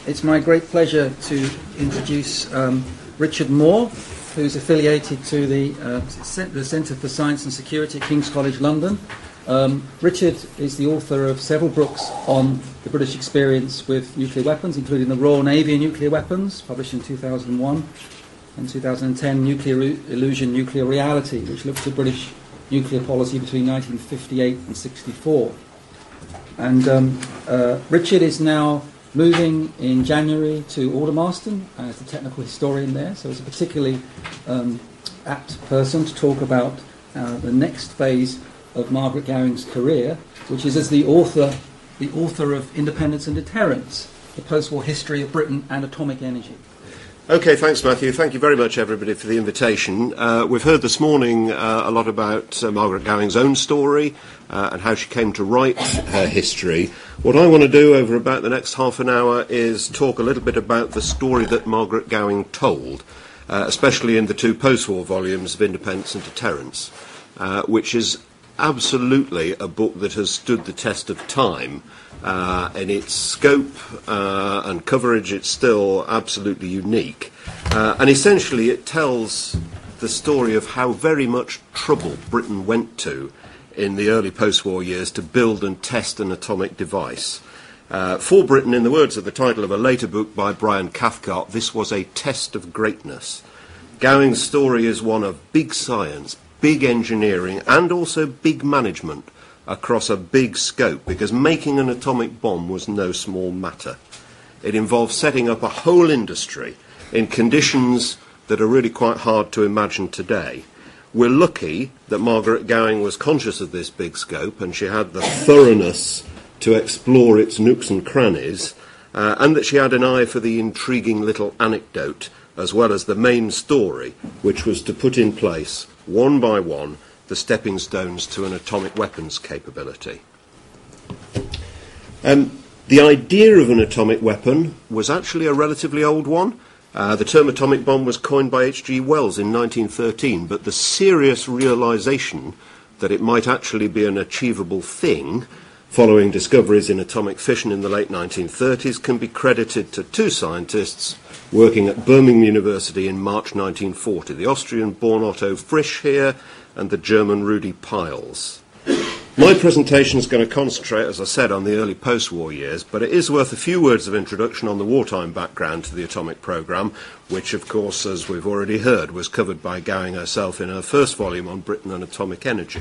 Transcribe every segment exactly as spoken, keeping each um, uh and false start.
it's my great pleasure to introduce um, Richard Moore, who's affiliated to the, uh, the Centre for Science and Security at King's College London. Um, Richard is the author of several books on the British experience with nuclear weapons, including the Royal Navy and nuclear weapons, published in two thousand one, and two thousand ten, Nuclear Illusion, Nuclear Reality, which looks at British nuclear policy between nineteen fifty-eight and sixty-four. And um, uh, Richard is now moving in January to Aldermaston as the technical historian there, so it's a particularly um, apt person to talk about uh, the next phase of Margaret Gowing's career, which is as the author, the author of Independence and Deterrence, the post-war history of Britain and atomic energy. Okay, thanks, Matthew. Thank you very much, everybody, for the invitation. Uh, we've heard this morning uh, a lot about uh, Margaret Gowing's own story uh, and how she came to write her history. What I want to do over about the next half an hour is talk a little bit about the story that Margaret Gowing told, uh, especially in the two post-war volumes of Independence and Deterrence, uh, which is absolutely a book that has stood the test of time. Uh, in its scope uh, and coverage, it's still absolutely unique. Uh, and essentially it tells the story of how very much trouble Britain went to in the early post-war years to build and test an atomic device. Uh, for Britain, in the words of the title of a later book by Brian Cathcart, this was a test of greatness. Gowing's story is one of big science, big engineering, and also big management across a big scope, because making an atomic bomb was no small matter. It involved setting up a whole industry in conditions that are really quite hard to imagine today. We're lucky that Margaret Gowing was conscious of this big scope, and she had the thoroughness to explore its nooks and crannies, uh, and that she had an eye for the intriguing little anecdote as well as the main story, which was to put in place, one by one, the stepping stones to an atomic weapons capability. Um, the idea of an atomic weapon was actually a relatively old one. Uh, the term atomic bomb was coined by H G Wells in nineteen thirteen, but the serious realization that it might actually be an achievable thing following discoveries in atomic fission in the late nineteen thirties can be credited to two scientists working at Birmingham University in March nineteen forty, the Austrian-born Otto Frisch here and the German Rudi Piles. My presentation is going to concentrate, as I said, on the early post-war years, but it is worth a few words of introduction on the wartime background to the atomic programme, which, of course, as we've already heard, was covered by Gowing herself in her first volume on Britain and atomic energy.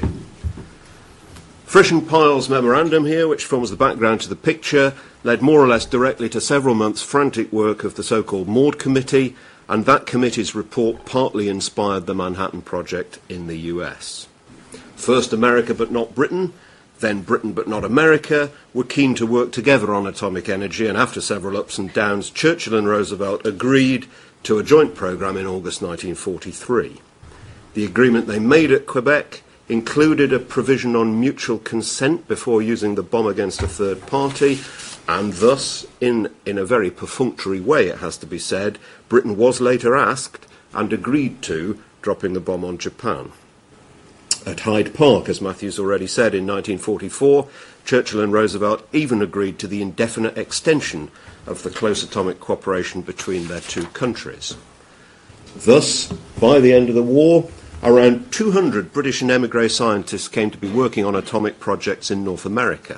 Frisch and Piles' memorandum here, which forms the background to the picture, led more or less directly to several months' frantic work of the so-called Maud Committee, and that committee's report partly inspired the Manhattan Project in the U S. First America but not Britain, then Britain but not America, were keen to work together on atomic energy, and after several ups and downs, Churchill and Roosevelt agreed to a joint programme in August nineteen forty-three. The agreement they made at Quebec included a provision on mutual consent before using the bomb against a third party, and thus, in, in a very perfunctory way, it has to be said, Britain was later asked and agreed to dropping the bomb on Japan. At Hyde Park, as Matthew's already said, in nineteen forty-four, Churchill and Roosevelt even agreed to the indefinite extension of the close atomic cooperation between their two countries. Thus, by the end of the war, around two hundred British and émigré scientists came to be working on atomic projects in North America.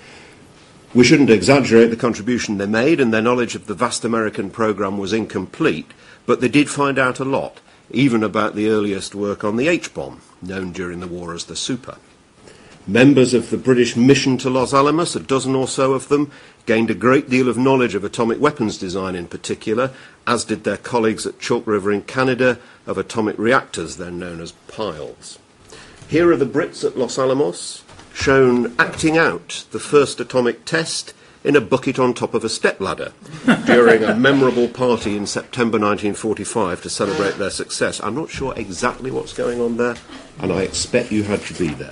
We shouldn't exaggerate the contribution they made, and their knowledge of the vast American programme was incomplete, but they did find out a lot, even about the earliest work on the H-bomb, known during the war as the Super. Members of the British mission to Los Alamos, a dozen or so of them, gained a great deal of knowledge of atomic weapons design in particular, as did their colleagues at Chalk River in Canada of atomic reactors, then known as piles. Here are the Brits at Los Alamos, shown acting out the first atomic test in a bucket on top of a stepladder during a memorable party in September nineteen forty-five to celebrate their success. I'm not sure exactly what's going on there, and I expect you had to be there.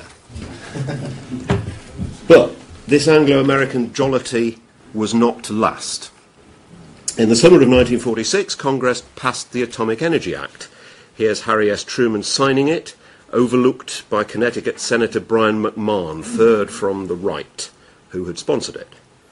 But this Anglo-American jollity was not to last. In the summer of nineteen forty-six, Congress passed the Atomic Energy Act. Here's Harry S. Truman signing it, overlooked by Connecticut Senator Brian McMahon, third from the right, who had sponsored it.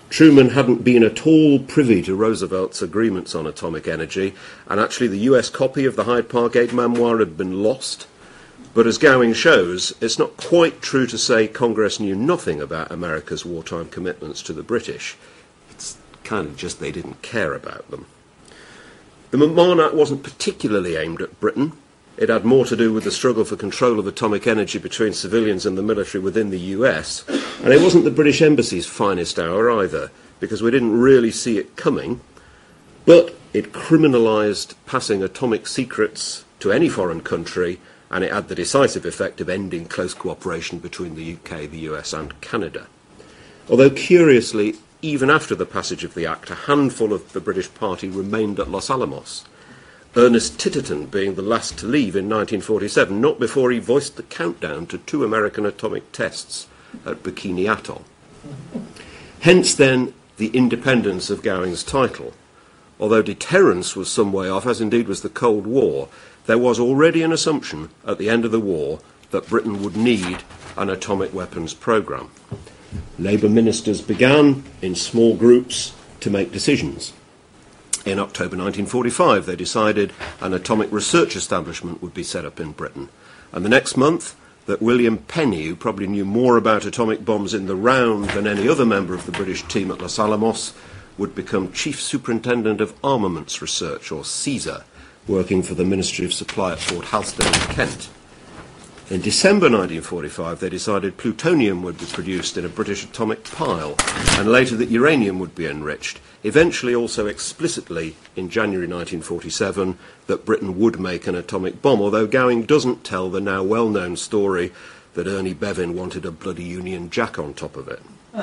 Truman hadn't been at all privy to Roosevelt's agreements on atomic energy, and actually the U S copy of the Hyde Park eight memoir had been lost. But as Gowing shows, it's not quite true to say Congress knew nothing about America's wartime commitments to the British. It's kind of just they didn't care about them. The McMahon Act wasn't particularly aimed at Britain. It had more to do with the struggle for control of atomic energy between civilians and the military within the U S, and it wasn't the British Embassy's finest hour either, because we didn't really see it coming, but it criminalised passing atomic secrets to any foreign country, and it had the decisive effect of ending close cooperation between the U K, the U S and Canada. Although, curiously, even after the passage of the Act, a handful of the British party remained at Los Alamos, Ernest Titterton being the last to leave in nineteen forty-seven, not before he voiced the countdown to two American atomic tests at Bikini Atoll. Hence, then, the independence of Gowing's title. Although deterrence was some way off, as indeed was the Cold War, there was already an assumption at the end of the war that Britain would need an atomic weapons programme. Labour ministers began, in small groups, to make decisions. In October nineteen forty-five, they decided an atomic research establishment would be set up in Britain. And the next month, that William Penny, who probably knew more about atomic bombs in the round than any other member of the British team at Los Alamos, would become Chief Superintendent of Armaments Research, or CSER, working for the Ministry of Supply at Fort Halstead in Kent. In December nineteen forty-five, they decided plutonium would be produced in a British atomic pile, and later that uranium would be enriched, eventually also explicitly in January nineteen forty-seven that Britain would make an atomic bomb, although Gowing doesn't tell the now well-known story that Ernie Bevin wanted a bloody Union Jack on top of it.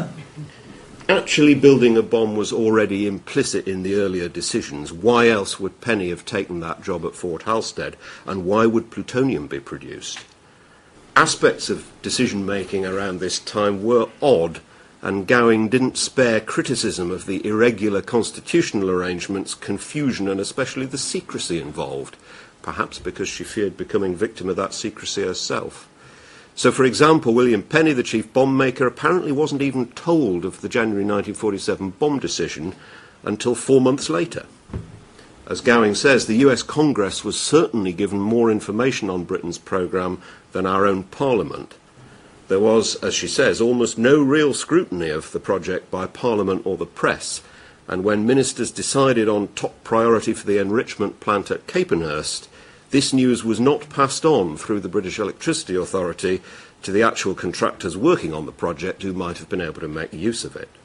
Actually building a bomb was already implicit in the earlier decisions. Why else would Penny have taken that job at Fort Halstead, and why would plutonium be produced? Aspects of decision-making around this time were odd, and Gowing didn't spare criticism of the irregular constitutional arrangements, confusion, and especially the secrecy involved, perhaps because she feared becoming victim of that secrecy herself. So, for example, William Penny, the chief bomb maker, apparently wasn't even told of the January nineteen forty-seven bomb decision until four months later. As Gowing says, the U S Congress was certainly given more information on Britain's programme than our own Parliament. There was, as she says, almost no real scrutiny of the project by Parliament or the press, and when ministers decided on top priority for the enrichment plant at Capenhurst, this news was not passed on through the British Electricity Authority to the actual contractors working on the project who might have been able to make use of it.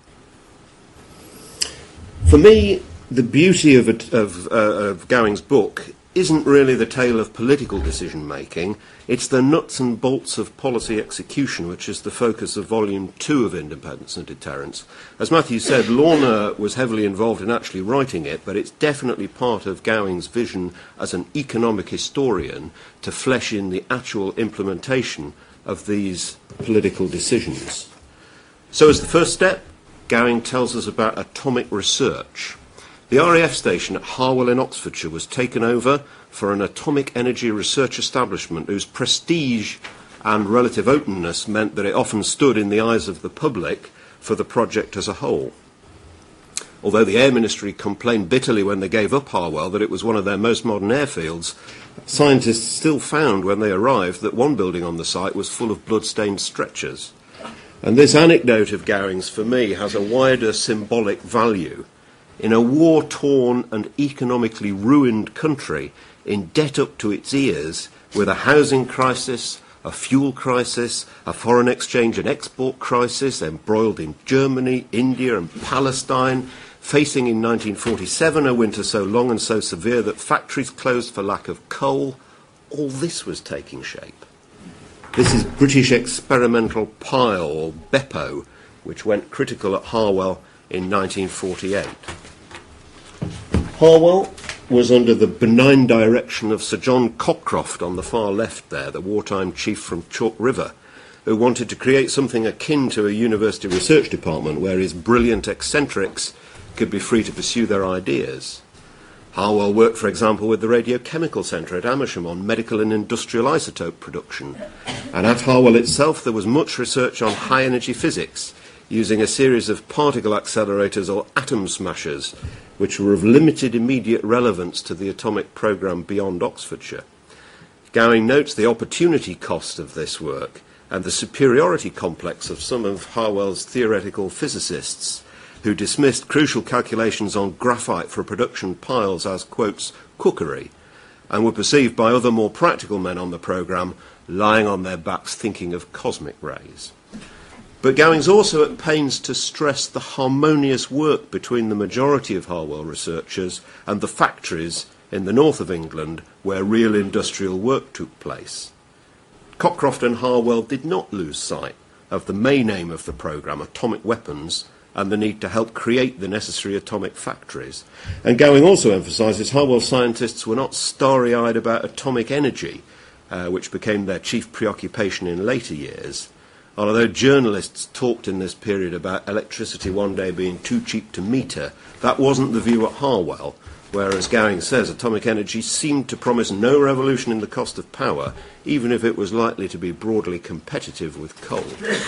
For me, the beauty of, it, of, uh, of Gowing's book isn't really the tale of political decision-making, it's the nuts and bolts of policy execution, which is the focus of Volume two of Independence and Deterrence. As Matthew said, Lorna was heavily involved in actually writing it, but it's definitely part of Gowing's vision as an economic historian to flesh in the actual implementation of these political decisions. So as the first step, Gowing tells us about atomic research. The R A F station at Harwell in Oxfordshire was taken over for an atomic energy research establishment whose prestige and relative openness meant that it often stood in the eyes of the public for the project as a whole. Although the Air Ministry complained bitterly when they gave up Harwell that it was one of their most modern airfields, scientists still found when they arrived that one building on the site was full of blood-stained stretchers. And this anecdote of Gowing's, for me, has a wider symbolic value. In a war-torn and economically ruined country, in debt up to its ears, with a housing crisis, a fuel crisis, a foreign exchange and export crisis, embroiled in Germany, India and Palestine, facing in nineteen forty-seven a winter so long and so severe that factories closed for lack of coal, all this was taking shape. This is British Experimental Pile, or BEPO, which went critical at Harwell in nineteen forty-eight. Harwell was under the benign direction of Sir John Cockcroft on the far left there, the wartime chief from Chalk River, who wanted to create something akin to a university research department where his brilliant eccentrics could be free to pursue their ideas. Harwell worked, for example, with the Radiochemical Centre at Amersham on medical and industrial isotope production. And at Harwell itself there was much research on high-energy physics, using a series of particle accelerators or atom smashers, which were of limited immediate relevance to the atomic programme beyond Oxfordshire. Gowing notes the opportunity cost of this work and the superiority complex of some of Harwell's theoretical physicists, who dismissed crucial calculations on graphite for production piles as, quotes, cookery, and were perceived by other more practical men on the programme lying on their backs thinking of cosmic rays. But Gowing's also at pains to stress the harmonious work between the majority of Harwell researchers and the factories in the north of England where real industrial work took place. Cockcroft and Harwell did not lose sight of the main aim of the programme, atomic weapons, and the need to help create the necessary atomic factories. And Gowing also emphasises Harwell scientists were not starry-eyed about atomic energy, uh, which became their chief preoccupation in later years. Although journalists talked in this period about electricity one day being too cheap to meter, that wasn't the view at Harwell, where, as Gowing says, atomic energy seemed to promise no revolution in the cost of power, even if it was likely to be broadly competitive with coal.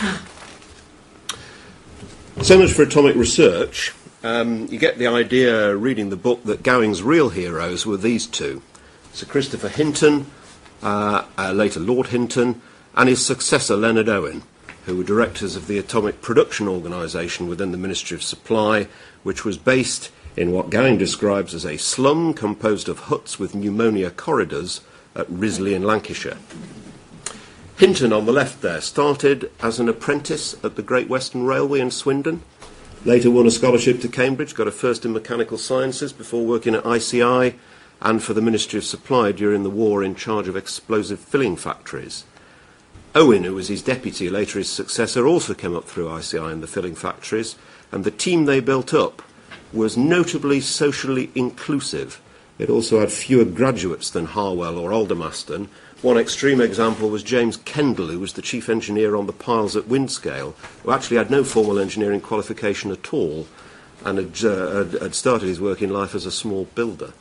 So much for atomic research. Um, you get the idea, reading the book, that Gowing's real heroes were these two: Sir Christopher Hinton, uh, uh, later Lord Hinton, and his successor Leonard Owen, who were directors of the Atomic Production Organisation within the Ministry of Supply, which was based in what Gowing describes as a slum composed of huts with pneumonia corridors at Risley in Lancashire. Hinton, on the left there, started as an apprentice at the Great Western Railway in Swindon, later won a scholarship to Cambridge, got a first in mechanical sciences before working at I C I and for the Ministry of Supply during the war in charge of explosive filling factories. Owen, who was his deputy, later his successor, also came up through I C I and the filling factories, and the team they built up was notably socially inclusive. It also had fewer graduates than Harwell or Aldermaston. One extreme example was James Kendall, who was the chief engineer on the piles at Windscale, who actually had no formal engineering qualification at all and had, uh, had, had started his work in life as a small builder.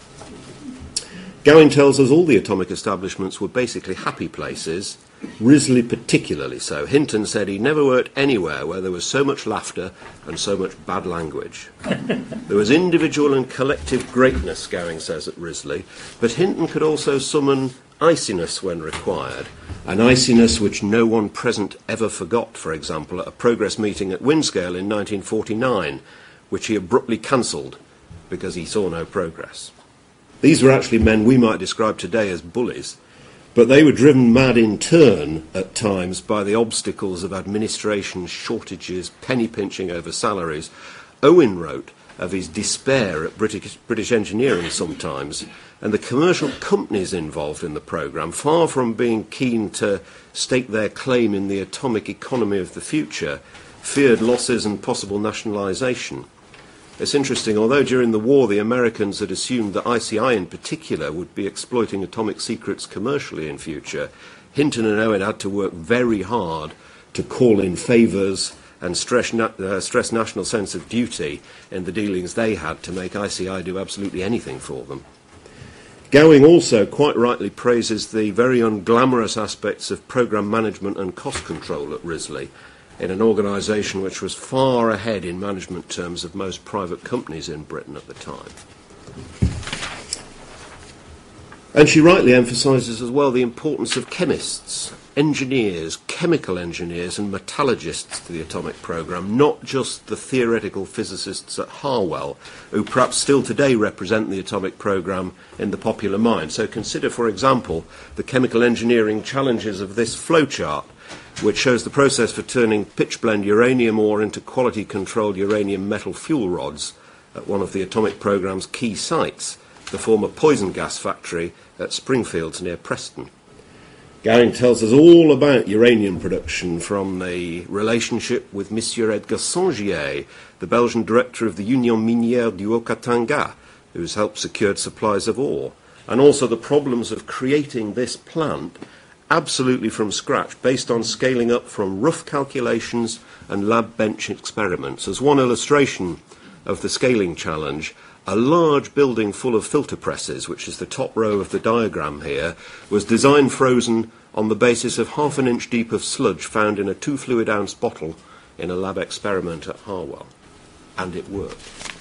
Gowing tells us all the atomic establishments were basically happy places, Risley particularly so. Hinton said he never worked anywhere where there was so much laughter and so much bad language. There was individual and collective greatness, Gowing says, at Risley, but Hinton could also summon iciness when required, an iciness which no one present ever forgot, for example, at a progress meeting at Windscale in nineteen forty-nine, which he abruptly cancelled because he saw no progress. These were actually men we might describe today as bullies, but they were driven mad in turn at times by the obstacles of administration, shortages, penny pinching over salaries. Owen wrote of his despair at British, British engineering sometimes, and the commercial companies involved in the programme, far from being keen to stake their claim in the atomic economy of the future, feared losses and possible nationalisation. It's interesting, although during the war the Americans had assumed that I C I in particular would be exploiting atomic secrets commercially in future, Hinton and Owen had to work very hard to call in favours and stress, na- uh, stress national sense of duty in the dealings they had to make I C I do absolutely anything for them. Gowing also quite rightly praises the very unglamorous aspects of programme management and cost control at Risley, in an organisation which was far ahead in management terms of most private companies in Britain at the time. And she rightly emphasises as well the importance of chemists, engineers, chemical engineers and metallurgists to the atomic programme, not just the theoretical physicists at Harwell, who perhaps still today represent the atomic programme in the popular mind. So consider, for example, the chemical engineering challenges of this flowchart, which shows the process for turning pitch-blende uranium ore into quality-controlled uranium metal fuel rods at one of the atomic programme's key sites, the former poison gas factory at Springfields near Preston. Gowing tells us all about uranium production, from the relationship with Monsieur Edgar Sangier, the Belgian director of the Union Minière du Haut-Katanga, who's helped secure supplies of ore, and also the problems of creating this plant absolutely from scratch, based on scaling up from rough calculations and lab bench experiments. As one illustration of the scaling challenge, a large building full of filter presses, which is the top row of the diagram here, was designed frozen on the basis of half an inch deep of sludge found in a two fluid ounce bottle in a lab experiment at Harwell. And it worked.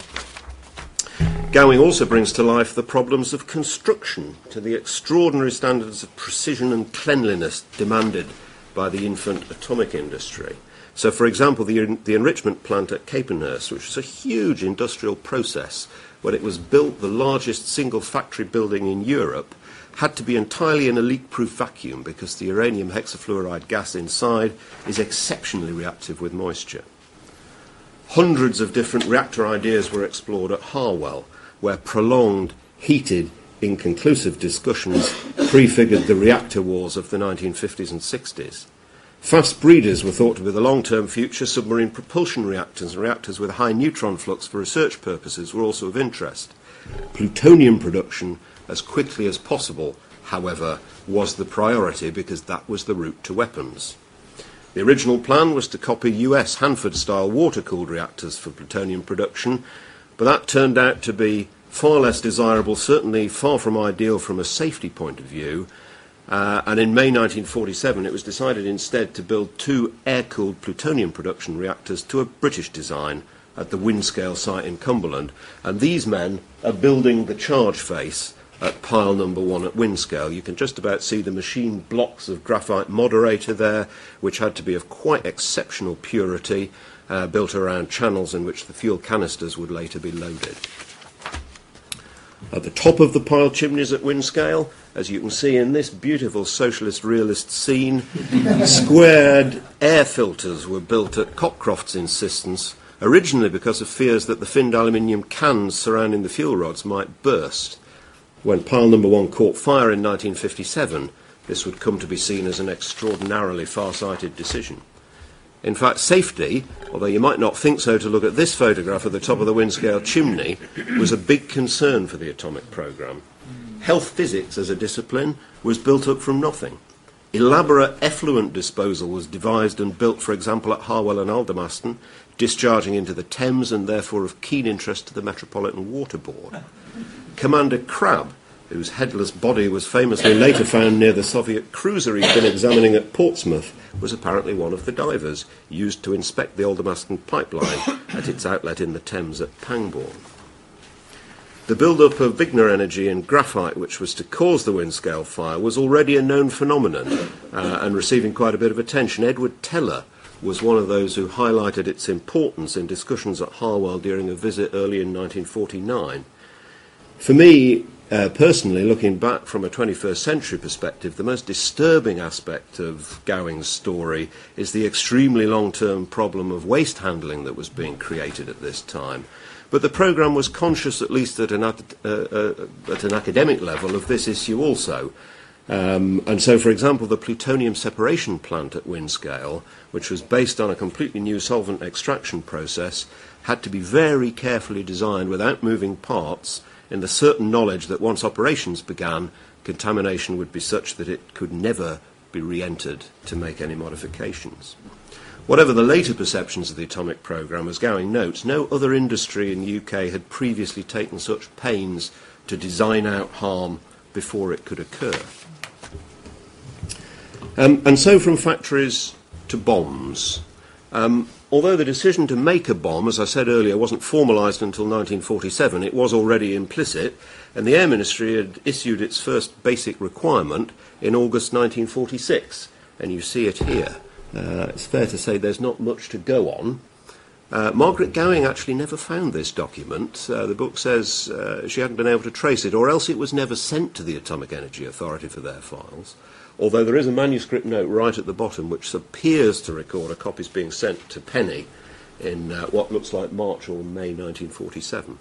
Gowing also brings to life the problems of construction to the extraordinary standards of precision and cleanliness demanded by the infant atomic industry. So, for example, the, the enrichment plant at Capenhurst, which was a huge industrial process, when it was built, the largest single factory building in Europe, had to be entirely in a leak-proof vacuum because the uranium hexafluoride gas inside is exceptionally reactive with moisture. Hundreds of different reactor ideas were explored at Harwell, where prolonged, heated, inconclusive discussions prefigured the reactor wars of the nineteen fifties and sixties. Fast breeders were thought to be the long-term future. Submarine propulsion reactors and reactors with high neutron flux for research purposes were also of interest. Plutonium production as quickly as possible, however, was the priority because that was the route to weapons. The original plan was to copy U S Hanford-style water-cooled reactors for plutonium production, but that turned out to be far less desirable, certainly far from ideal from a safety point of view, uh, and in May nineteen forty-seven it was decided instead to build two air-cooled plutonium production reactors to a British design at the Windscale site in Cumberland, and these men are building the charge face at pile number one at Windscale. You can just about see the machined blocks of graphite moderator there, which had to be of quite exceptional purity, uh, built around channels in which the fuel canisters would later be loaded. At the top of the pile chimneys at Windscale, as you can see in this beautiful socialist realist scene, squared air filters were built at Cockcroft's insistence, originally because of fears that the finned aluminium cans surrounding the fuel rods might burst. When pile number one caught fire in nineteen fifty-seven, this would come to be seen as an extraordinarily far-sighted decision. In fact, safety, although you might not think so to look at this photograph at the top of the Windscale chimney, was a big concern for the atomic programme. Health physics as a discipline was built up from nothing. Elaborate effluent disposal was devised and built, for example, at Harwell and Aldermaston, discharging into the Thames and therefore of keen interest to the Metropolitan Water Board. Commander Crabbe, whose headless body was famously later found near the Soviet cruiser he'd been examining at Portsmouth, was apparently one of the divers used to inspect the Aldermaston pipeline at its outlet in the Thames at Pangbourne. The build-up of Vigner energy in graphite, which was to cause the Windscale fire, was already a known phenomenon uh, and receiving quite a bit of attention. Edward Teller was one of those who highlighted its importance in discussions at Harwell during a visit early in nineteen forty-nine. For me, uh, personally, looking back from a twenty-first century perspective, the most disturbing aspect of Gowing's story is the extremely long-term problem of waste handling that was being created at this time. But the programme was conscious, at least at an, uh, uh, at an academic level, of this issue also. Um, and so, for example, the plutonium separation plant at Windscale, which was based on a completely new solvent extraction process, had to be very carefully designed without moving parts, in the certain knowledge that once operations began, contamination would be such that it could never be re-entered to make any modifications. Whatever the later perceptions of the atomic programme, as Gowing notes, no other industry in the U K had previously taken such pains to design out harm before it could occur. Um, and so from factories to bombs. Um, although the decision to make a bomb, as I said earlier, wasn't formalised until nineteen forty-seven, it was already implicit, and the Air Ministry had issued its first basic requirement in August nineteen forty-six, and you see it here. Uh, it's fair to say there's not much to go on. Uh, Margaret Gowing actually never found this document. Uh, the book says uh, she hadn't been able to trace it, or else it was never sent to the Atomic Energy Authority for their files, although there is a manuscript note right at the bottom which appears to record a copy's being sent to Penny in uh, what looks like March or May nineteen forty-seven.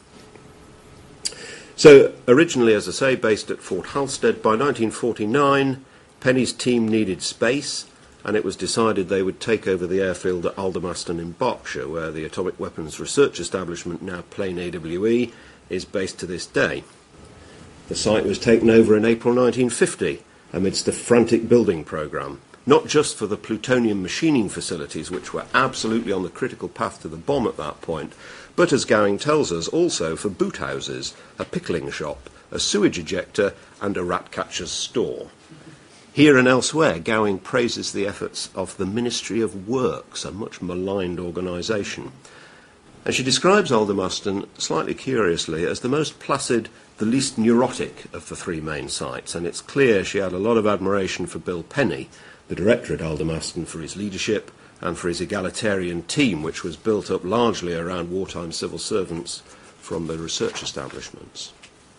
So, originally, as I say, based at Fort Halstead, by nineteen forty-nine, Penny's team needed space, and it was decided they would take over the airfield at Aldermaston in Berkshire, where the Atomic Weapons Research Establishment, now Plain A W E, is based to this day. The site was taken over in April nineteen fifty, amidst a frantic building programme, not just for the plutonium machining facilities, which were absolutely on the critical path to the bomb at that point, but, as Gowing tells us, also for boot houses, a pickling shop, a sewage ejector, and a rat catcher's store. Here and elsewhere, Gowing praises the efforts of the Ministry of Works, a much maligned organisation. And she describes Aldermaston, slightly curiously, as the most placid, the least neurotic of the three main sites. And it's clear she had a lot of admiration for Bill Penny, the director at Aldermaston, for his leadership and for his egalitarian team, which was built up largely around wartime civil servants from the research establishments.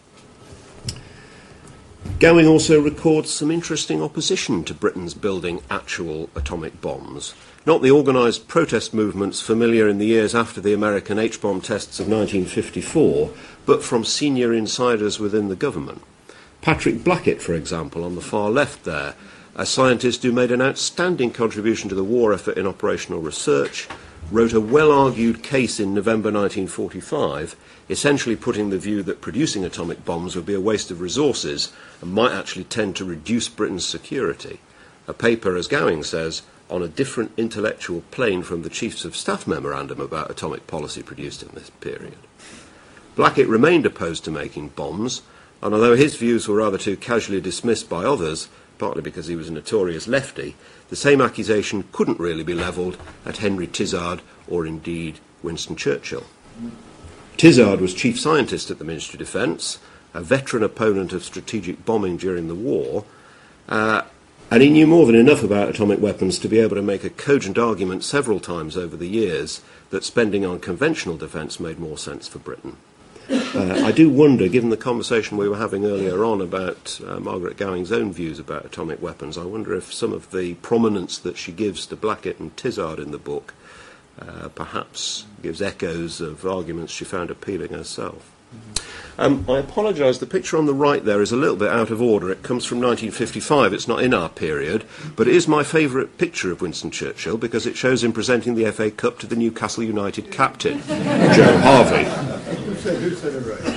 Gowing also records some interesting opposition to Britain's building actual atomic bombs. Not the organised protest movements familiar in the years after the American H-bomb tests of nineteen fifty-four, but from senior insiders within the government. Patrick Blackett, for example, on the far left there, a scientist who made an outstanding contribution to the war effort in operational research, wrote a well-argued case in November nineteen forty-five, essentially putting the view that producing atomic bombs would be a waste of resources and might actually tend to reduce Britain's security. A paper, as Gowing says, on a different intellectual plane from the Chiefs of Staff memorandum about atomic policy produced in this period. Blackett remained opposed to making bombs, and although his views were rather too casually dismissed by others, partly because he was a notorious lefty, the same accusation couldn't really be levelled at Henry Tizard or indeed Winston Churchill. Tizard was chief scientist at the Ministry of Defence, a veteran opponent of strategic bombing during the war, uh, and he knew more than enough about atomic weapons to be able to make a cogent argument several times over the years that spending on conventional defence made more sense for Britain. Uh, I do wonder, given the conversation we were having earlier on about uh, Margaret Gowing's own views about atomic weapons, I wonder if some of the prominence that she gives to Blackett and Tizard in the book uh, perhaps gives echoes of arguments she found appealing herself. Um, I apologise, the picture on the right there is a little bit out of order. It comes from nineteen fifty-five, it's not in our period, but it is my favourite picture of Winston Churchill because it shows him presenting the F A Cup to the Newcastle United captain, Joe Harvey. Who said, who said it right?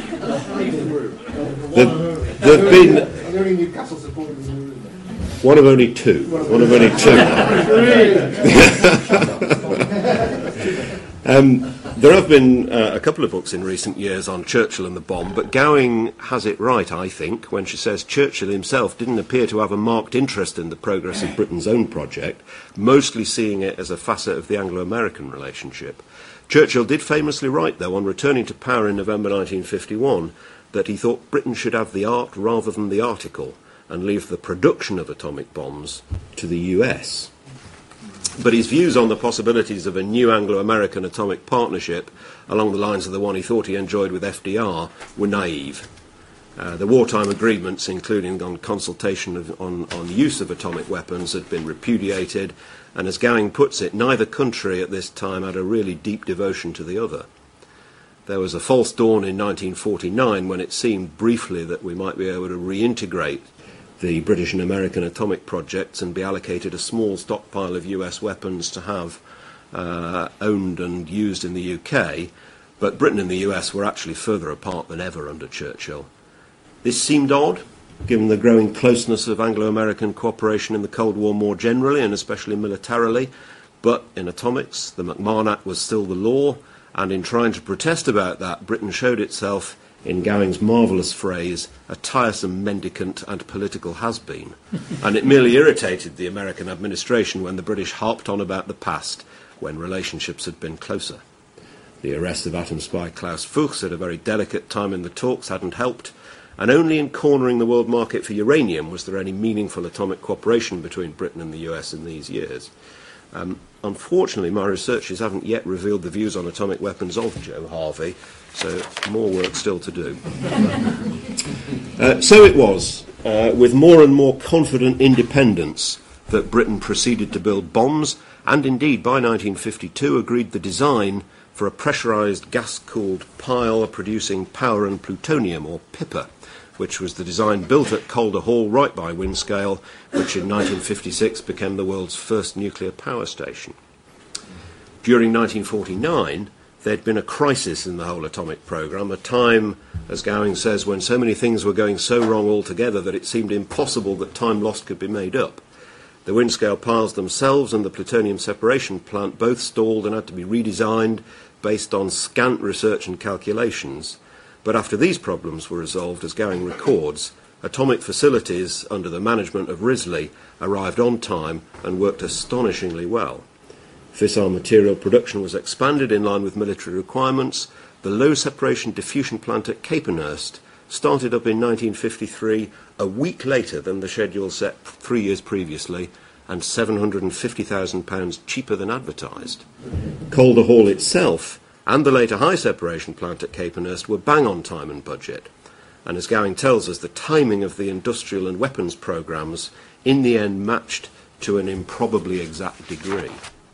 There, there have been... Are there any Newcastle supporters in the room? One of only two. One of only two. um, There have been uh, a couple of books in recent years on Churchill and the bomb, but Gowing has it right, I think, when she says Churchill himself didn't appear to have a marked interest in the progress of Britain's own project, mostly seeing it as a facet of the Anglo-American relationship. Churchill did famously write, though, on returning to power in November nineteen fifty-one, that he thought Britain should have the art rather than the article, and leave the production of atomic bombs to the U S. But his views on the possibilities of a new Anglo-American atomic partnership along the lines of the one he thought he enjoyed with F D R were naive. Uh, the wartime agreements, including on consultation of, on, on use of atomic weapons, had been repudiated, and as Gowing puts it, neither country at this time had a really deep devotion to the other. There was a false dawn in nineteen forty-nine when it seemed briefly that we might be able to reintegrate the British and American atomic projects and be allocated a small stockpile of U S weapons to have uh, owned and used in the U K, but Britain and the U S were actually further apart than ever under Churchill. This seemed odd, given the growing closeness of Anglo-American cooperation in the Cold War more generally, and especially militarily, but in atomics, the McMahon Act was still the law, and in trying to protest about that, Britain showed itself, in Gowing's marvellous phrase, a tiresome mendicant and political has-been. And it merely irritated the American administration when the British harped on about the past, when relationships had been closer. The arrest of atom spy Klaus Fuchs at a very delicate time in the talks hadn't helped, and only in cornering the world market for uranium was there any meaningful atomic cooperation between Britain and the U S in these years. Um, unfortunately, my researchers haven't yet revealed the views on atomic weapons of Joe Harvey, so more work still to do. uh, so it was, uh, with more and more confident independence, that Britain proceeded to build bombs, and indeed by nineteen fifty-two agreed the design for a pressurised gas-cooled pile producing power and plutonium, or PIPA, which was the design built at Calder Hall right by Windscale, which in nineteen fifty-six became the world's first nuclear power station. During nineteen forty-nine, there had been a crisis in the whole atomic programme, a time, as Gowing says, when so many things were going so wrong altogether that it seemed impossible that time lost could be made up. The Windscale piles themselves and the plutonium separation plant both stalled and had to be redesigned based on scant research and calculations. But after these problems were resolved, as Gowing records, atomic facilities under the management of Risley arrived on time and worked astonishingly well. Fissile material production was expanded in line with military requirements. The low-separation diffusion plant at Capenhurst started up in nineteen fifty-three, a week later than the schedule set three years previously, and seven hundred fifty thousand pounds cheaper than advertised. Calder Hall itself and the later high-separation plant at Capenhurst were bang on time and budget. And as Gowing tells us, the timing of the industrial and weapons programmes in the end matched to an improbably exact degree.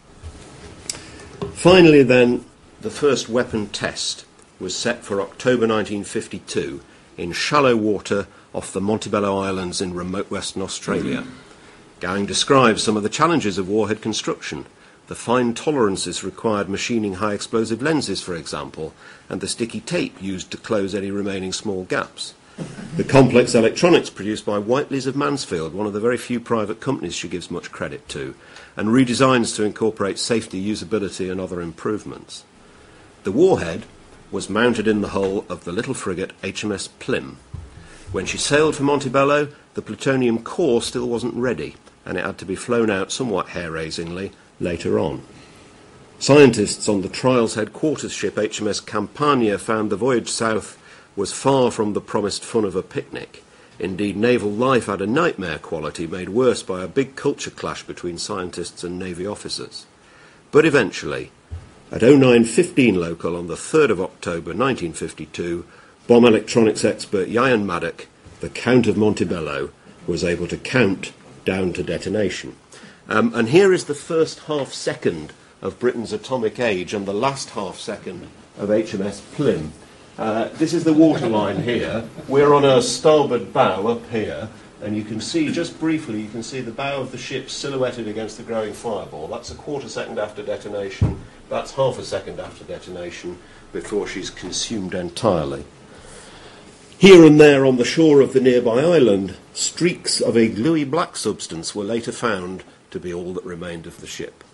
Finally, then, the first weapon test was set for October nineteen fifty-two in shallow water off the Montebello Islands in remote Western Australia. Gowing describes some of the challenges of warhead construction. The fine tolerances required machining high explosive lenses, for example, and the sticky tape used to close any remaining small gaps. The complex electronics produced by Whiteley's of Mansfield, one of the very few private companies she gives much credit to, and redesigns to incorporate safety, usability and other improvements. The warhead was mounted in the hull of the little frigate H M S Plym. When she sailed for Montebello, the plutonium core still wasn't ready, and it had to be flown out somewhat hair-raisingly later on. Scientists on the Trials headquarters ship H M S Campania found the voyage south was far from the promised fun of a picnic. Indeed, naval life had a nightmare quality made worse by a big culture clash between scientists and Navy officers. But eventually, at oh nine fifteen local on the third of October nineteen fifty-two, bomb electronics expert Ian Maddock, the Count of Montebello, was able to count down to detonation. Um, and here is the first half second of Britain's atomic age and the last half second of H M S Plym. Uh, this is the waterline here. We're on a starboard bow up here, and you can see, just briefly, you can see the bow of the ship silhouetted against the growing fireball. That's a quarter second after detonation. That's half a second after detonation before she's consumed entirely. Here and there on the shore of the nearby island, streaks of a gluey black substance were later found to be all that remained of the ship.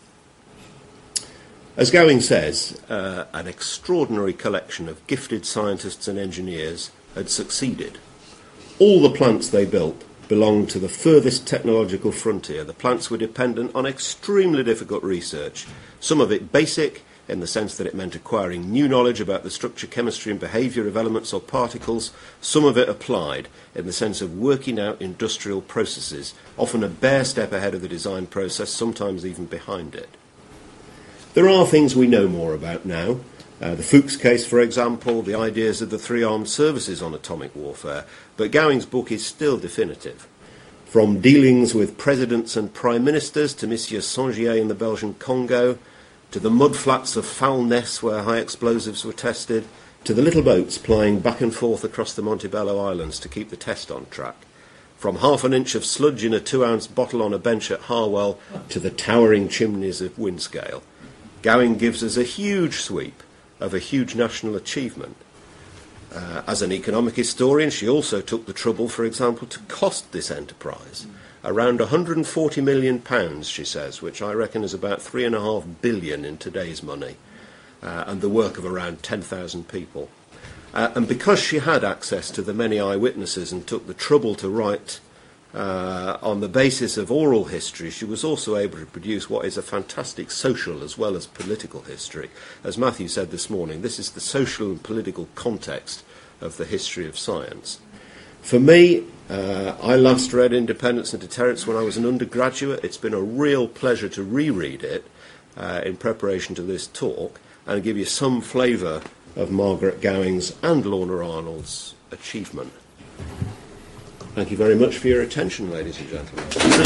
As Gowing says, uh, an extraordinary collection of gifted scientists and engineers had succeeded. All the plants they built belonged to the furthest technological frontier. The plants were dependent on extremely difficult research, some of it basic, in the sense that it meant acquiring new knowledge about the structure, chemistry and behaviour of elements or particles, some of it applied, in the sense of working out industrial processes, often a bare step ahead of the design process, sometimes even behind it. There are things we know more about now. Uh, the Fuchs case, for example, the ideas of the three armed services on atomic warfare, but Gowing's book is still definitive. From dealings with presidents and prime ministers to Monsieur Sangier in the Belgian Congo, to the mudflats of Foulness where high explosives were tested, to the little boats plying back and forth across the Montebello Islands to keep the test on track. From half an inch of sludge in a two-ounce bottle on a bench at Harwell to the towering chimneys of Windscale, Gowing gives us a huge sweep of a huge national achievement. Uh, as an economic historian, she also took the trouble, for example, to cost this enterprise. Around one hundred forty million pounds, she says, which I reckon is about three and a half billion in today's money, uh, and the work of around ten thousand people. Uh, and because she had access to the many eyewitnesses and took the trouble to write uh, on the basis of oral history, she was also able to produce what is a fantastic social as well as political history. As Matthew said this morning, this is the social and political context of the history of science. For me, uh, I last read Independence and Deterrence when I was an undergraduate. It's been a real pleasure to reread it uh, in preparation to this talk and give you some flavour of Margaret Gowing's and Lorna Arnold's achievement. Thank you very much for your attention, ladies and gentlemen.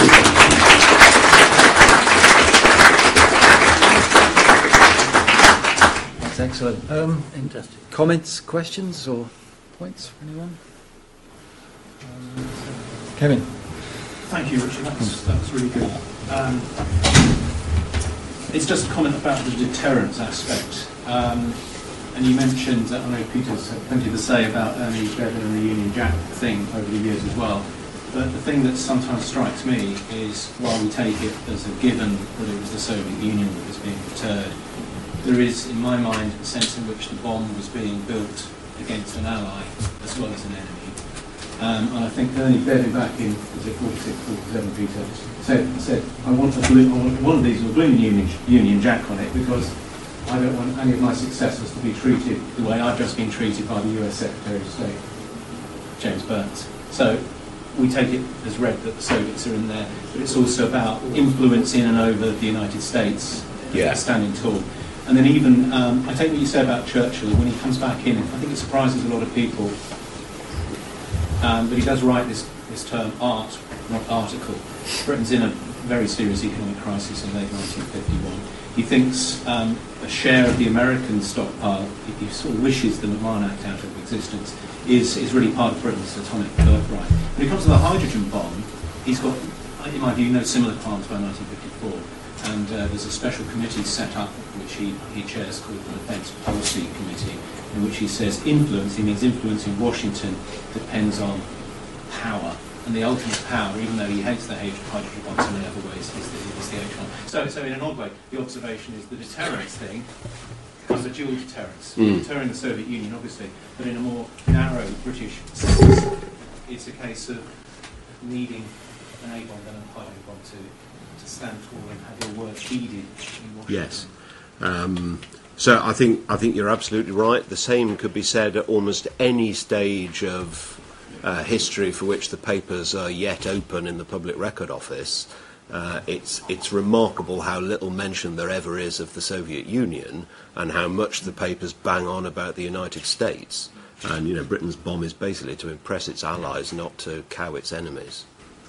That's excellent. Um, comments, questions, or points for anyone? Um, Kevin. Thank you, Richard. That's, that's really good. Um, it's just a comment about the deterrence aspect. Um, and you mentioned, I know Peter's had plenty to say about Ernie Bevan and the Union Jack thing over the years as well. But the thing that sometimes strikes me is, while we take it as a given that it was the Soviet Union that was being deterred, there is, in my mind, a sense in which the bomb was being built against an ally as well as an enemy. Um, and I think Ernie Bevan back in, was it forty-six, forty-seven, Peter, said, said I want a blue, I want one of these with a blue Union, Union Jack on it because I don't want any of my successors to be treated the way I've just been treated by the U S Secretary of State, James Burns. So we take it as read that the Soviets are in there, but it's also about influence in and over the United States, yeah. standing tall. And then even, um, I take what you say about Churchill, when he comes back in, I think it surprises a lot of people, um, but he does write this, this term art, not article. Britain's in a very serious economic crisis in late nineteen fifty-one. He thinks um, a share of the American stockpile, he, he sort of wishes the McMahon Act out of existence, is, is really part of Britain's atomic birthright. When it comes to the hydrogen bomb, he's got, in my view, no similar plans by nineteen fifty-four. And uh, there's a special committee set up, which he, he chairs, called the Defence Policy Committee, in which he says influence, he means influence in Washington depends on power. And the ultimate power, even though he hates the hydrogen bombs in many other ways, is the, is the H one. So, so in an odd way, the observation is the deterrence thing becomes a dual deterrence. Mm. Deterring the Soviet Union, obviously, but in a more narrow British sense, it's a case of needing an A-bomb and a hydrogen bomb to to stand tall and have your words heeded in Washington. Yes. Um, so I think I think you're absolutely right. The same could be said at almost any stage of uh, history for which the papers are yet open in the Public Record Office. Uh, it's it's remarkable how little mention there ever is of the Soviet Union and how much the papers bang on about the United States. And you know, Britain's bomb is basically to impress its allies, not to cow its enemies.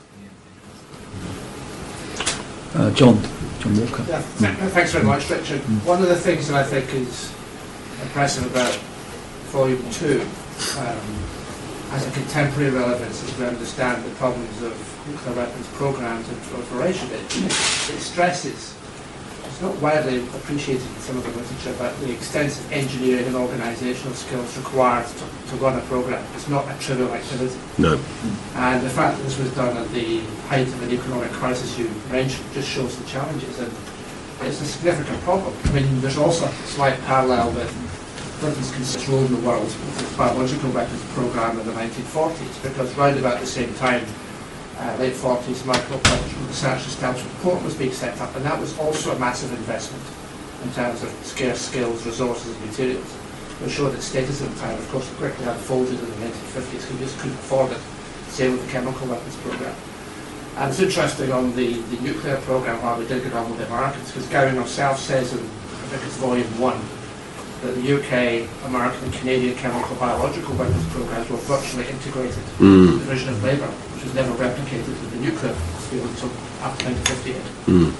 Uh, John, John Walker. Yeah, th- thanks very much, Richard. Mm. One of the things that I think is impressive about Volume two um, has a contemporary relevance as we understand the problems of nuclear weapons programs and proliferation. It, it stresses, it's not widely appreciated in some of the literature, about the extensive engineering and organisational skills required to, to run a program. It's not a trivial activity. No. And the fact that this was done at the height of an economic crisis you mentioned just shows the challenges, and it's a significant problem. I mean, there's also a slight parallel with Britain's considered role in the world with the biological weapons program in the nineteen forties, because round about the same time, uh, late forties, Microbiological Research Establishment Port was being set up, and that was also a massive investment in terms of scarce skills, resources, and materials. It showed its status at the time. Of course, it quickly unfolded in the nineteen fifties because we just couldn't afford it. Same with the chemical weapons program. And it's interesting on the, the nuclear program, while we did get on with the Americans, because Gowing himself says in, I think it's volume one, that the U K, American, and Canadian chemical biological weapons programs were virtually integrated Mm. in the division of labour, which was never replicated in the nuclear field until after nineteen fifty-eight. Mm.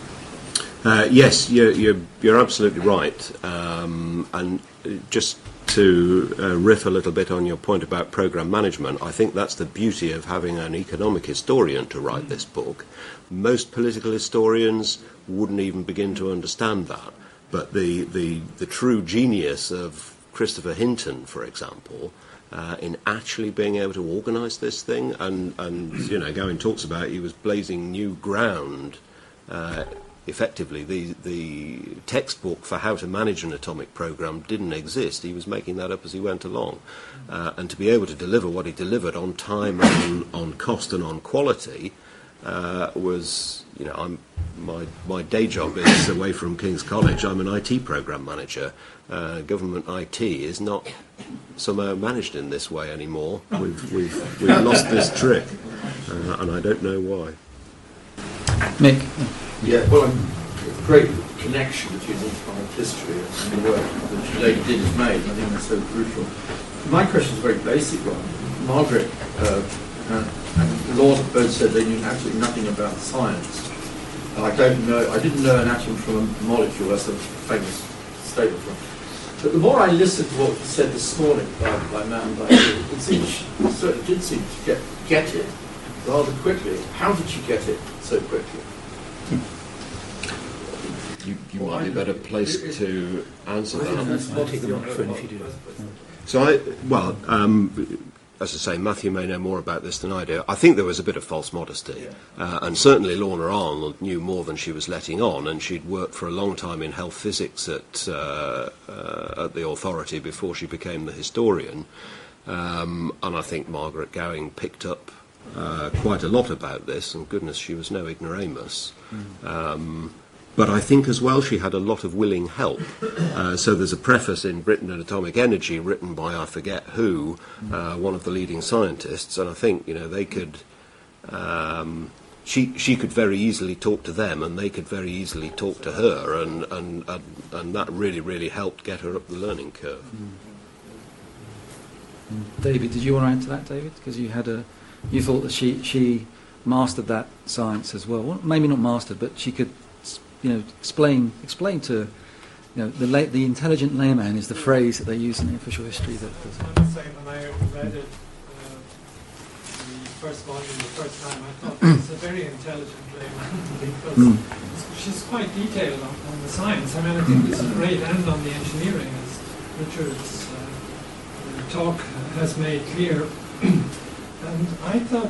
Uh, yes, you're, you're, you're absolutely right. Um, and just to uh, riff a little bit on your point about programme management, I think that's the beauty of having an economic historian to write this book. Most political historians wouldn't even begin to understand that. But the, the, the true genius of Christopher Hinton, for example, uh, in actually being able to organise this thing, and, and you know, Gowing talks about he was blazing new ground. Uh, effectively, the, the textbook for how to manage an atomic program didn't exist. He was making that up as he went along. Uh, and to be able to deliver what he delivered on time, and on, on cost and on quality uh, was, you know, I'm, my, my day job is away from King's College. I'm an I T program manager. Uh, government I T is not somehow managed in this way anymore. We've, we've, we've lost this trick, uh, and I don't know why. Mick? Yeah, well, um, a great connection between economic history and the work that the lady did is made. I think that's so crucial. My question is a very basic one. Margaret uh, and, and Lord both said they knew absolutely nothing about science. And I don't know, I didn't know an atom from a molecule, that's a famous statement from. But the more I listened to what was said this morning by, by Matt and by you, it seemed, it certainly did seem to get, get it rather quickly. How did you get it so quickly? You, you might be better placed to answer that. I'll take the microphone if you do. So, I, well, um, as I say, Matthew may know more about this than I do. I think there was a bit of false modesty, uh, and certainly Lorna Arnold knew more than she was letting on, and she'd worked for a long time in health physics at, uh, uh, at the authority before she became the historian. Um, and I think Margaret Gowing picked up uh, quite a lot about this, and goodness, she was no ignoramus. Mm. Um, but I think as well she had a lot of willing help. Uh, so there's a preface in Britain and Atomic Energy written by, I forget who, uh, one of the leading scientists, and I think, you know, they could... Um, she she could very easily talk to them, and they could very easily talk to her, and, and, and, and that really, really helped get her up the learning curve. Mm. Mm. David, did you want to add to that, David? Because you had a... You thought that she, she mastered that science as well. Well, maybe not mastered, but she could... You know, explain explain to, you know, the la- the intelligent layman is the phrase that they use in the official history. That, that I must say, when I read it, uh, the first volume the first time, I thought it was a very intelligent layman because mm. she's quite detailed on, on the science. I mean, I think it's great, and on the engineering, as Richard's uh, talk has made clear. And I thought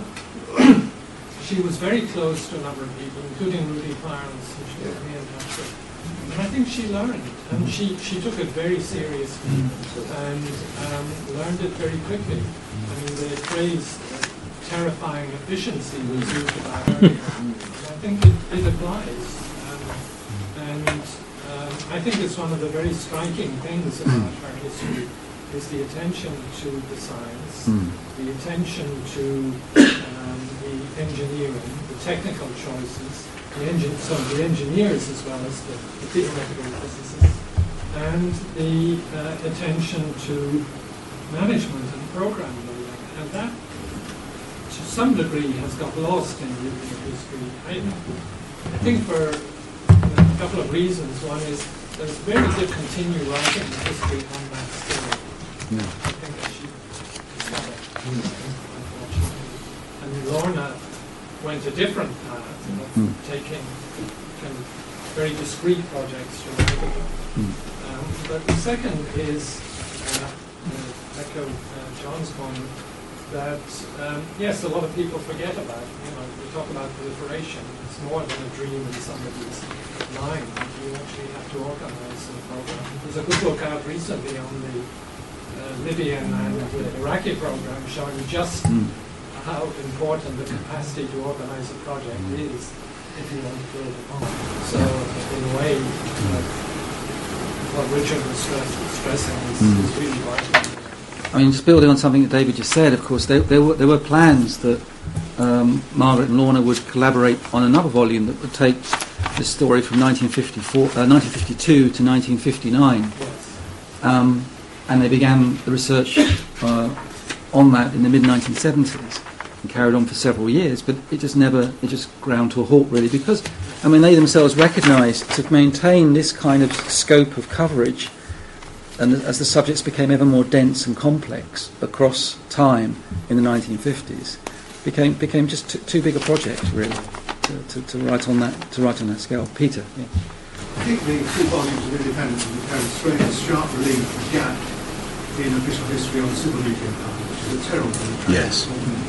she was very close to a number of people, including Rudy Clarence, who she put me in touch with. And I think she learned, and she, she took it very seriously and um, learned it very quickly. I mean, the phrase uh, terrifying efficiency was used about earlier. And I think it, it applies. Um, and um, I think it's one of the very striking things about her history is the attention to the science, mm. the attention to um, the engineering, the technical choices, the engine, so the engineers as well as the, the theoretical physicists, and the uh, attention to management and program building. And that, to some degree, has got lost in nuclear history. I, I think for you know, a couple of reasons. One is there's very good continued writing in history on that story. Yeah. I think that she discovered, mm. unfortunately. And Lorna went a different path of mm. taking kind of very discrete projects to write about. Mm. Um, but the second is, uh, uh, echo uh, John's point, that um, yes, a lot of people forget about it. You know, we talk about proliferation. It's more than a dream in somebody's mind. You actually have to organize a program. There's a good book out recently on the uh, Libyan and the Iraqi program showing just mm. how important the capacity to organize a project mm. is if you want to build it on. So, in a way, uh, what Richard was stress, stressing is, mm. is really vital. I mean, just building on something that David just said, of course, there, there, were, there were plans that um, Margaret and Lorna would collaborate on another volume that would take this story from nineteen fifty-four, uh, nineteen fifty-two to nineteen fifty-nine. Yes. Um, and they began the research uh, on that in the mid nineteen seventies and carried on for several years, but it just never, it just ground to a halt, really, because, I mean, they themselves recognised to maintain this kind of scope of coverage, and as the subjects became ever more dense and complex across time in the nineteen fifties, became became just too, too big a project, really, to, to, to write on that to write on that scale. Peter, yeah. I think the two volumes of Independence and Independence Straight a sharp relief gap in official history on civil nuclear power, which is a terrible thing. Yes.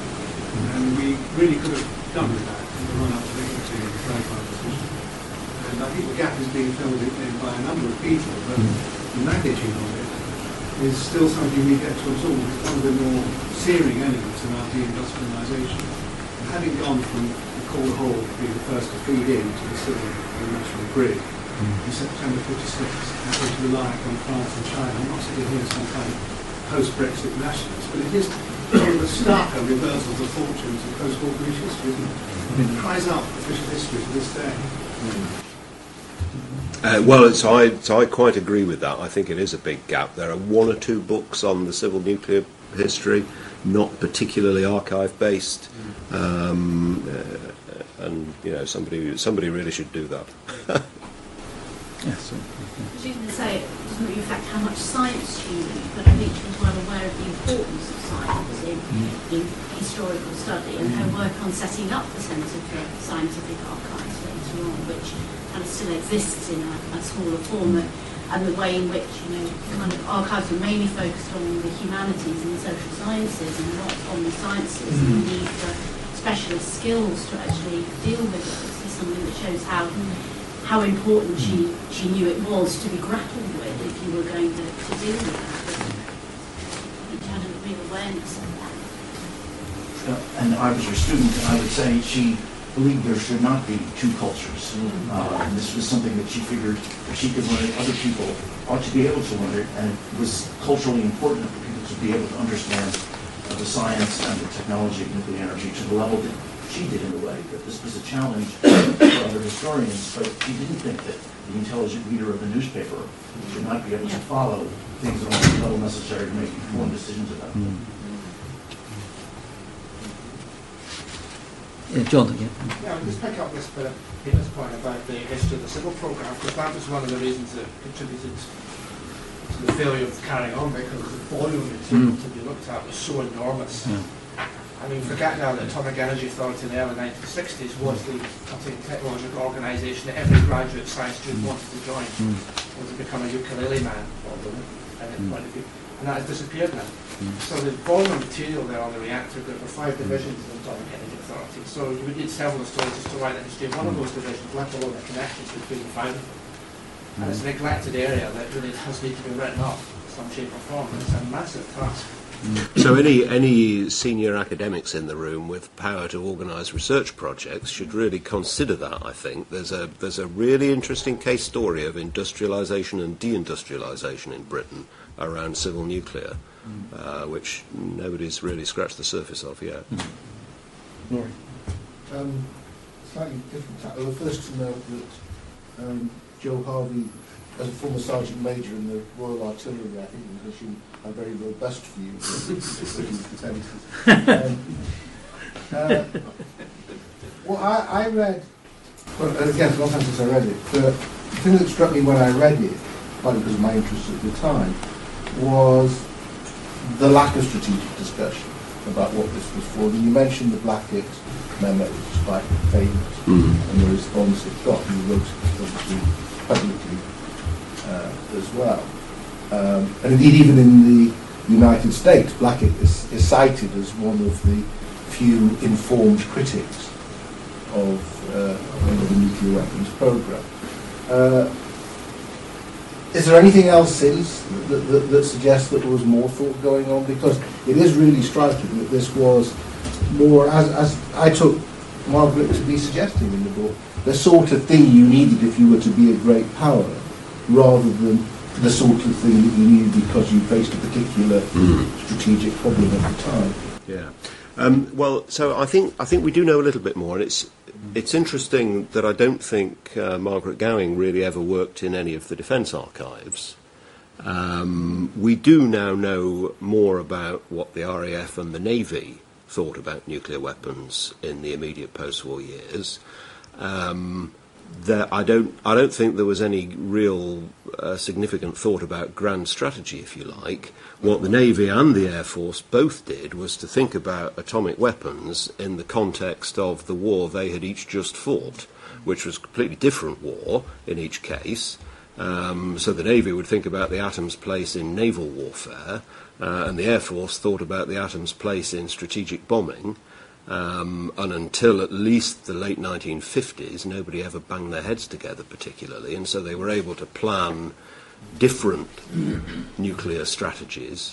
And we really could have done with that in the run-up to the Dreyfus decision. And I think the gap is being filled in by a number of people, but the magnitude of it is still something we get to absorb. It's one of the more searing elements in our deindustrialisation. And having gone from the coal hole being the first to feed in to the civil and national grid in September fifty-six, and to rely on France and China, I'm not sitting here as some kind of post-Brexit nationalist, but it is sort of a starker reversal of the fortunes of post-war British history, isn't it? It cries out for official history to this day. Uh, well, it's, I, so I quite agree with that. I think it is a big gap. There are one or two books on the civil nuclear history, not particularly archive-based, um, uh, and you know, somebody somebody really should do that. Yes. I was going to say, it doesn't really affect how much science you knew, but I think she was well aware of the importance of science in, in historical study and her work on setting up the Centre for Scientific Archives later on, which kind of still exists in a, a smaller form, and the way in which, you know, kind of archives were mainly focused on the humanities and the social sciences and not on the sciences, and the need for specialist skills to actually deal with those is something that shows how how important she, she knew it was to be grappled with if you were going to, to deal with that. I think she had a real awareness awareness of that? Uh, and I was her student, and I would say she believed there should not be two cultures. Uh, and this was something that she figured if she could learn it, other people ought to be able to learn it, and it was culturally important for people to be able to understand uh, the science and the technology of nuclear energy to the level that she did in a way. That this was a challenge for other historians, but she didn't think that the intelligent reader of a newspaper should not be able to follow things at the level necessary to make informed decisions about them. Yeah, John again. Yeah, I'll just pick up this bit of Peter's point about the history of the civil programme, because that was one of the reasons that contributed to the failure of carrying on, because the volume of material mm. to be looked at was so enormous. Yeah. I mean, forget now that Atomic Energy Authority in the early nineteen sixties was the cutting technological organisation that every graduate science student wanted to join, mm. was to become a ukulele man, or woman, and, mm. and that has disappeared now. Mm. So the volume of material there on the reactor group were five divisions of the Atomic Energy Authority. So you would need several historians to write the history of one of those divisions, let alone the connections between the five of them. Mm. And it's a neglected area that really does need to be written up in some shape or form. It's a massive task. So any any senior academics in the room with power to organise research projects should really consider that. I think there's a there's a really interesting case story of industrialisation and deindustrialisation in Britain around civil nuclear, uh, which nobody's really scratched the surface of yet. Laurie. Um, slightly different tack. Well, first to note that um, Joe Harvey, as a former Sergeant Major in the Royal Artillery, I think was issuing a very robust view of um, uh, well, I, I read, well, again, it's a long time since I read it, but the thing that struck me when I read it, partly because of my interests at the time, was the lack of strategic discussion about what this was for. And you mentioned the Blackett memo, which is quite famous, mm. and the response it got, and you wrote it obviously publicly uh, as well. Um, and indeed, even in the United States, Blackett is, is cited as one of the few informed critics of, uh, of the nuclear weapons program. Uh, is there anything else since that, that, that suggests that there was more thought going on? Because it is really striking that this was more, as, as I took Margaret to be suggesting in the book, the sort of thing you needed if you were to be a great power, rather than the sort of thing that you needed because you faced a particular mm. strategic problem at the time. Yeah. Um, well, so I think I think we do know a little bit more, and it's it's interesting that I don't think uh, Margaret Gowing really ever worked in any of the defence archives. Um, we do now know more about what the R A F and the Navy thought about nuclear weapons in the immediate post-war years. Um, There, I don't. I don't think there was any real uh, significant thought about grand strategy, if you like. What the Navy and the Air Force both did was to think about atomic weapons in the context of the war they had each just fought, which was a completely different war in each case. Um, so the Navy would think about the atom's place in naval warfare, uh, and the Air Force thought about the atom's place in strategic bombing. Um, and until at least the late nineteen fifties, nobody ever banged their heads together particularly, and so they were able to plan different nuclear strategies.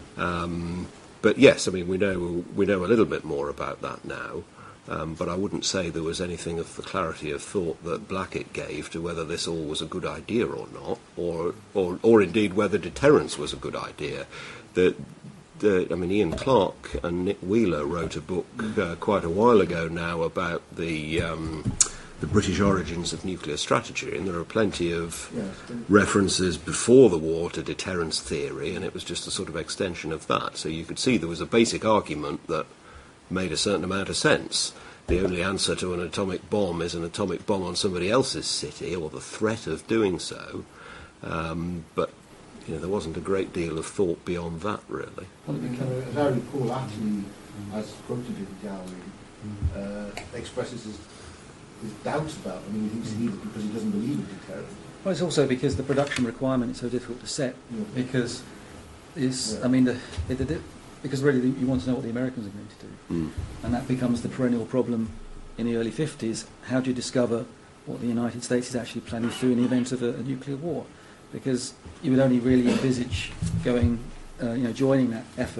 Um, but yes, I mean, we know we know a little bit more about that now, um, but I wouldn't say there was anything of the clarity of thought that Blackett gave to whether this all was a good idea or not, or or, or indeed whether deterrence was a good idea. That Uh, I mean, Ian Clarke and Nick Wheeler wrote a book uh, quite a while ago now about the um, the British origins of nuclear strategy, and there are plenty of yes, references before the war to deterrence theory, and it was just a sort of extension of that. So you could see there was a basic argument that made a certain amount of sense. The only answer to an atomic bomb is an atomic bomb on somebody else's city, or the threat of doing so. Um, but You know, there wasn't a great deal of thought beyond that, really. Well, it became, as I recall, actually, as quoted in Gowing, uh, expresses his, his doubts about. I mean, he thinks he needs it because he doesn't believe in deterrence. Well, it's also because the production requirement is so difficult to set. Yeah. Because is, yeah. I mean, the, the, the, because really you want to know what the Americans are going to do, mm. and that becomes the perennial problem in the early fifties. How do you discover what the United States is actually planning to do in the event of a, a nuclear war? Because you would only really envisage going, uh, you know, joining that effort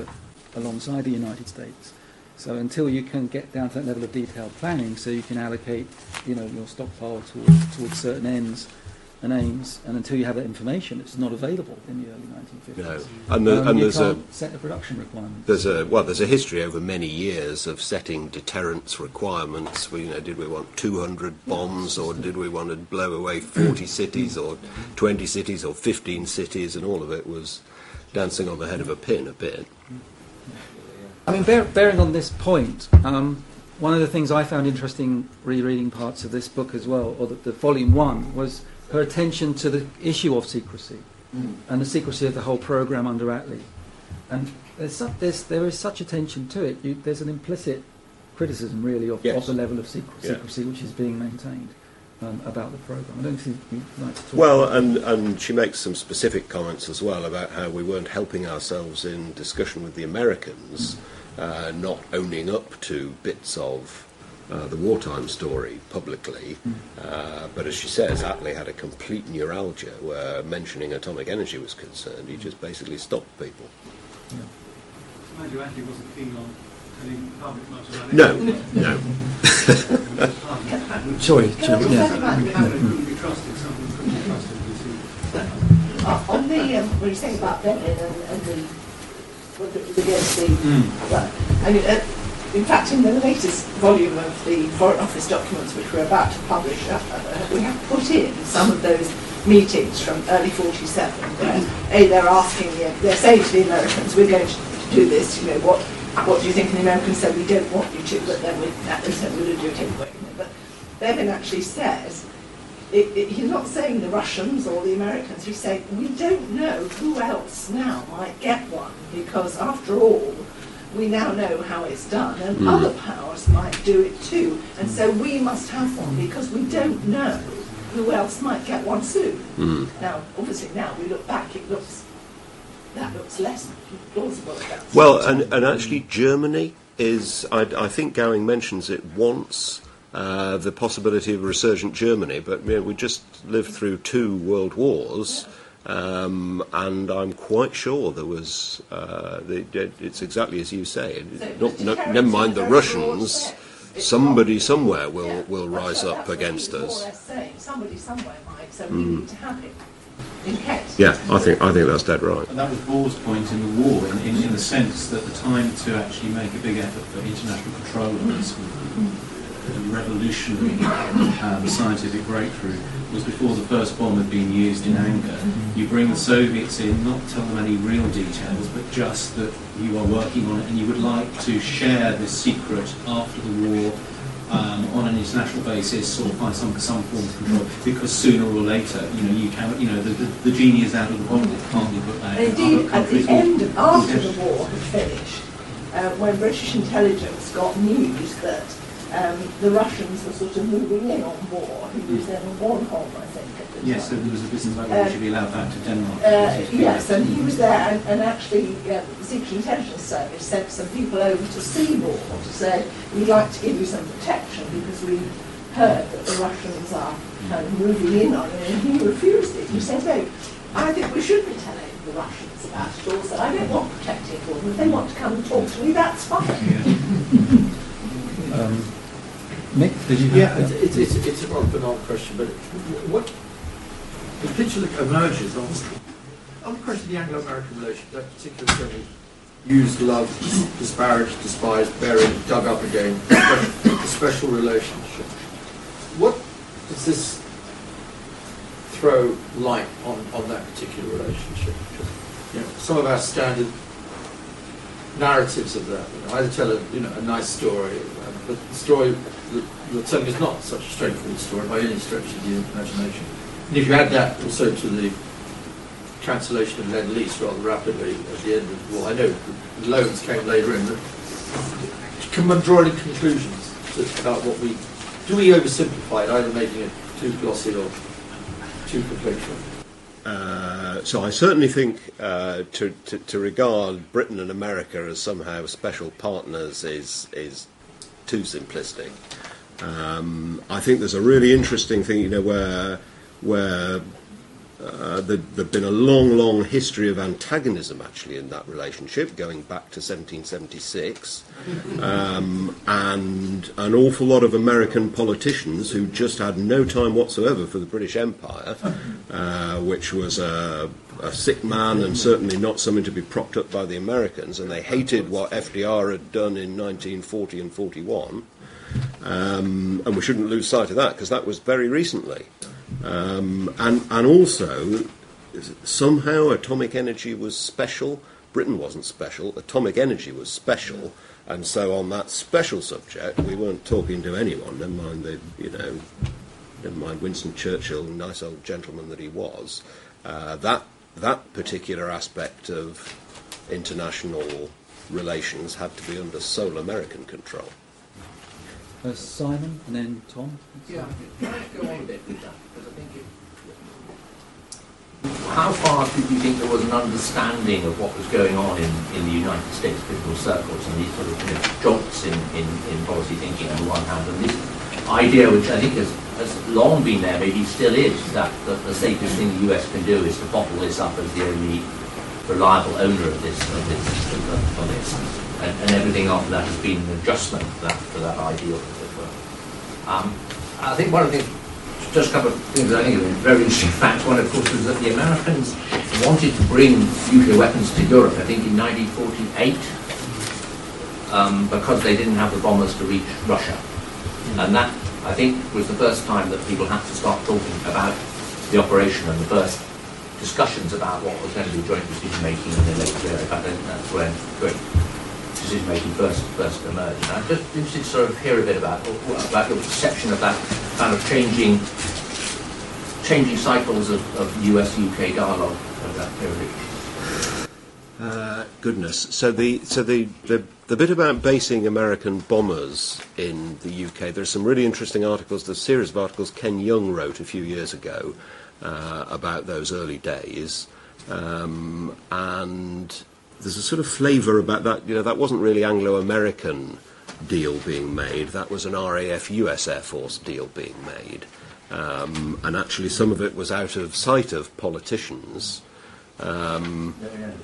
alongside the United States. So until you can get down to that level of detailed planning, so you can allocate, you know, your stockpile towards, towards certain ends and aims, and until you have that information, it's not available in the early nineteen fifties. No, and, the, um, and you there's a can't set the production requirements. there's a well, there's a history over many years of setting deterrence requirements. We, you know, did we want two hundred bombs, or did we want to blow away forty cities, or twenty cities, or fifteen cities, and all of it was dancing on the head of a pin a bit. I mean, bear, bearing on this point, um, one of the things I found interesting rereading parts of this book as well, or the, the volume one, was her attention to the issue of secrecy mm. and the secrecy of the whole programme under Attlee. And there's, su- there's, there is such attention to it. You, there's an implicit criticism, really, of, yes. of the level of secre- yeah. secrecy which is being maintained um, about the programme. I don't think you'd like to talk Well, about and, and she makes some specific comments as well about how we weren't helping ourselves in discussion with the Americans, mm. uh, not owning up to bits of Uh, the wartime story publicly, uh, but as she says, Attlee had a complete neuralgia where mentioning atomic energy was concerned. He just basically stopped people. Yeah. Mind you, Attlee wasn't keen on telling the public much about it. No, no. Sorry, Can I just yeah. say about The cabinet couldn't be trusted, someone couldn't be trusted with this. Uh, on the, um, when you say about Bennett and, and the, what it was against the, Mm. well, I mean, uh, in fact, in the latest volume of the Foreign Office documents, which we're about to publish, uh, uh, we have put in some of those meetings from early forty-seven, where A, they're asking, uh, they're saying to the Americans, we're going to do this, you know, what what do you think? And the Americans said, we don't want you to, but then we, they said, we'll do it anyway. But Bevin actually says, it, it, he's not saying the Russians or the Americans, he's saying, we don't know who else now might get one, because after all, we now know how it's done, and mm. other powers might do it too. And so we must have one, because we don't know who else might get one soon. Mm. Now, obviously, now we look back, it looks, that looks less plausible. Well, and, and actually Germany is, I, I think Gowing mentions it once, uh, the possibility of a resurgent Germany, but you know, we just lived through two world wars. Um, and I'm quite sure there was, uh, the, it's exactly as you say, So not, no, never mind the Russians, somebody somewhere will, yeah. will rise Russia, up against more us. or less saying. Somebody somewhere might, so Mm. we need to have it in case. Yeah, I think, I think that's dead right. And that was Bohr's point in the war, in, in, in the sense that the time to actually make a big effort for international control of this revolutionary um, scientific breakthrough was before the first bomb had been used in anger. You bring the Soviets in, not tell them any real details, but just that you are working on it and you would like to share this secret after the war um, on an international basis, or find some some form of control, because sooner or later, you know, you can, you know, the, the, the genie is out of the bottle, it can't be put back. And indeed, Other at the countries will- end, of, after will- the war had finished, uh, when British intelligence got news that um, the Russians were sort of moving in on Bohr, who was then Bornholm, I think, at the Yes, so time. there was a business about Uh, whether we should be allowed back to Denmark. Uh, yes, and he was there, and, and actually uh, the Secret Intelligence Service sent some people over to see Bohr to say, we'd like to give you some protection because we heard that the Russians are kind of moving in on it, and he refused it. He said, no, I think we should be telling the Russians about it also. I don't want protecting for them. If they want to come and talk to me, that's fine. um, Nick, did you have Yeah, that? it's, it's, it's, it's a rather banal question, but what the picture that emerges on, on the question of the Anglo-American relationship, that particular term used, loved, disparaged, despised, buried, dug up again, a special relationship. What does this throw light on, on that particular relationship? You know, some of our standard narratives of that, you know, either tell a, you know, a nice story, um, but the story that you're telling is not such a straightforward story by any stretch of the imagination. And if you add that also to the cancellation of Lend-Lease rather rapidly at the end of the war, I know the loans came later in, but can one draw any conclusions to, about what we, do we oversimplify it, either making it too glossy or too complete? Uh, so I certainly think uh, to, to, to regard Britain and America as somehow special partners is is too simplistic. Um, I think there's a really interesting thing, you know, where where uh, there, there'd been a long, long history of antagonism actually in that relationship, going back to seventeen seventy-six, um, and an awful lot of American politicians who just had no time whatsoever for the British Empire, uh, which was a, a sick man and certainly not something to be propped up by the Americans, and they hated what F D R had done in nineteen forty and forty-one. Um, and we shouldn't lose sight of that because that was very recently. Um, and, and also, somehow atomic energy was special. Britain wasn't special. Atomic energy was special. And so on that special subject, we weren't talking to anyone, never mind the, you know, never mind Winston Churchill, nice old gentleman that he was. Uh, that, that particular aspect of international relations had to be under sole American control. Uh, Simon and then Tom. Yeah, can I go on a bit with that? Because I think it, how far did you think there was an understanding of what was going on in, in the United States political circles and these sort of you know, jolts in, in, in policy thinking on the one hand, and this idea which I think has, has long been there, maybe still is, that, that the safest thing the U S can do is to bottle this up as the only reliable owner of this, of this, of, of this. And, and everything after that has been an adjustment to that, to that ideal, as it were. Um, I think one of the things, just a couple of things that I think are very interesting facts. One, of course, was that the Americans wanted to bring nuclear weapons to Europe, I think in nineteen forty-eight, um, because they didn't have the bombers to reach Russia. And that, I think, was the first time that people had to start talking about the operation and the first discussions about what was going to be joint decision-making in the late year. In fact, that's when joint decision-making first first emerged. And I'm just interested to sort of hear a bit about about your perception of that kind of changing changing cycles of, of U S U K dialogue of that period. Uh, goodness. So the so the, the the bit about basing American bombers in the U K. There's some really interesting articles. There's a series of articles Ken Young wrote a few years ago uh, about those early days, um, and there's a sort of flavour about that. You know, that wasn't really Anglo-American deal being made. That was an R A F U S Air Force deal being made, um, and actually some of it was out of sight of politicians. Um,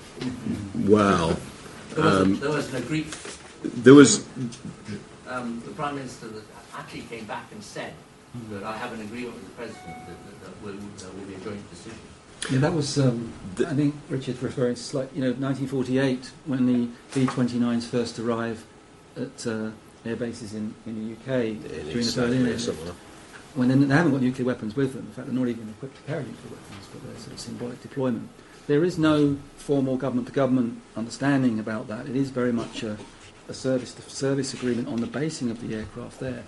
well, there was, um, a, there was an agreed. There was. Um, the Prime Minister that actually came back and said that I have an agreement with the President that, that, that will, there will be a joint decision. Yeah, that was. Um, I think Richard's referring to, like, you know, nineteen forty-eight when the B twenty-nines first arrive at uh, air bases in, in the U K during the Berlin era. When they haven't got nuclear weapons with them. In fact, they're not even equipped to carry nuclear weapons, but they're sort of symbolic deployment. There is no formal government-to-government understanding about that. It is very much a, a service-to-service agreement on the basing of the aircraft there.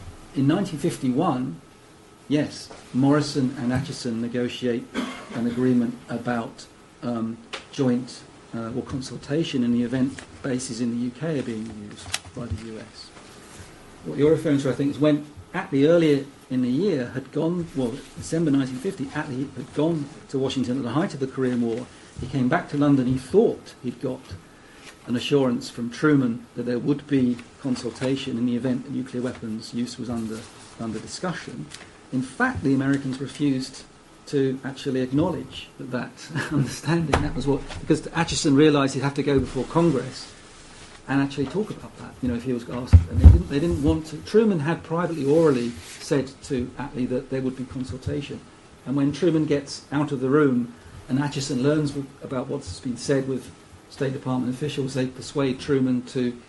In nineteen fifty-one, yes, Morrison and Acheson negotiate an agreement about um, joint uh, or consultation in the event bases in the U K are being used by the U S. What you're referring to, I think, is when Attlee earlier in the year had gone, well, December nineteen fifty, Attlee had gone to Washington at the height of the Korean War. He came back to London. He thought he'd got an assurance from Truman that there would be consultation in the event that nuclear weapons use was under under discussion. In fact, the Americans refused to actually acknowledge that, that understanding. That was what, because Acheson realised he'd have to go before Congress and actually talk about that, you know, if he was asked. And they didn't, they didn't want to. Truman had privately, orally said to Attlee that there would be consultation. And when Truman gets out of the room and Acheson learns w- about what's been said with State Department officials, they persuade Truman to